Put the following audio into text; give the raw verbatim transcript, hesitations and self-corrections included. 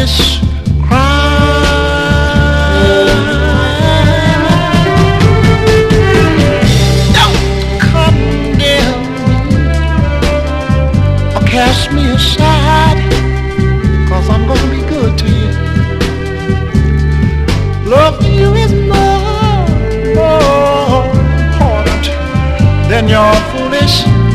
this crime. Don't condemn or cast me aside, 'cause I'm gonna be good to you. Love you is more, more important than your foolish